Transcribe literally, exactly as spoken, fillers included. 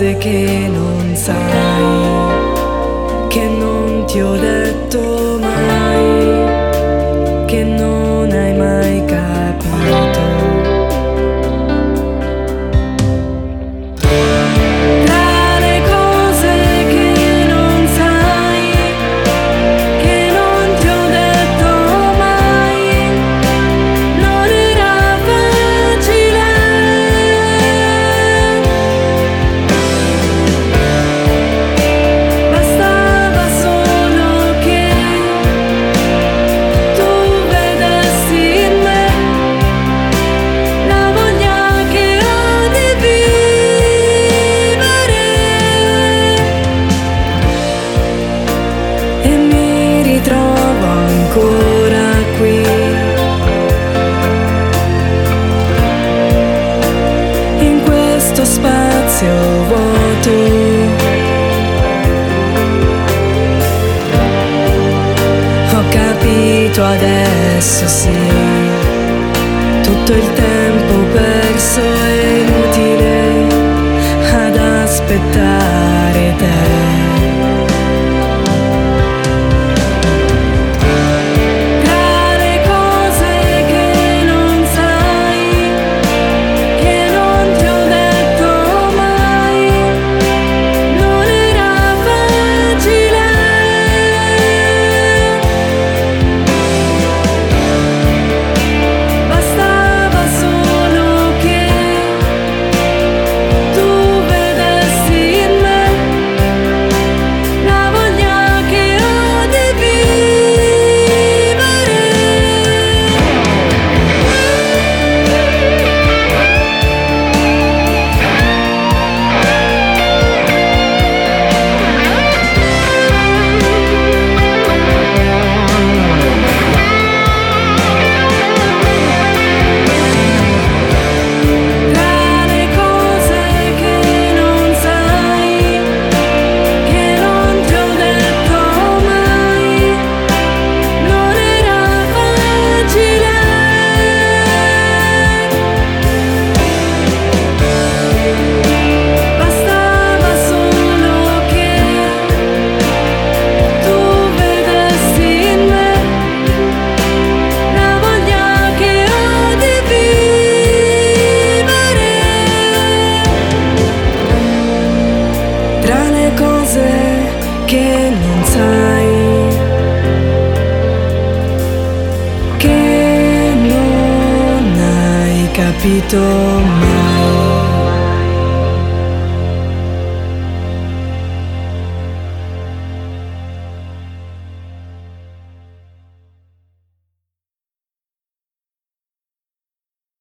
cose che non sai, che non ti ho detto mai, che non hai mai capito. Tra le cose che non sai, che non ti ho detto mai, non era facile. Bastava solo che tu vedessi in me la voglia che ho di vivere, e mi ritrovo ancora qui, in questo spazio vuoto. Ho capito adesso, sì, tutto il tempo perso è inutile ad aspettare te. Tra le cose che non sai, che non ti ho detto mai, non era facile. Bastava solo che tu vedessi in me la voglia che ho di vivere. Tra le cose che non sai, che non ti ho detto mai, non era facile. Bastava solo che tu vedessi in me la voglia che ho di vivere. Tra le cose che non sai, che non hai capito mai.